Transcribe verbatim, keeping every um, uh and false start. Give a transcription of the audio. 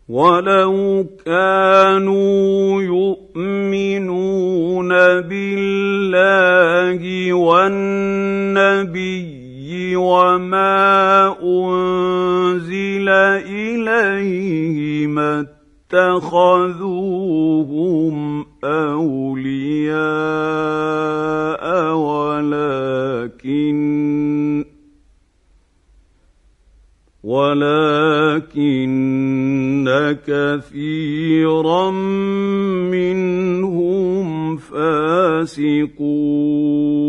ولو كانوا يؤمنون بالله والنبي وما أنزل إليه ما اتخذوهم أولياء ولكن ولكن كثيرا منهم فاسقون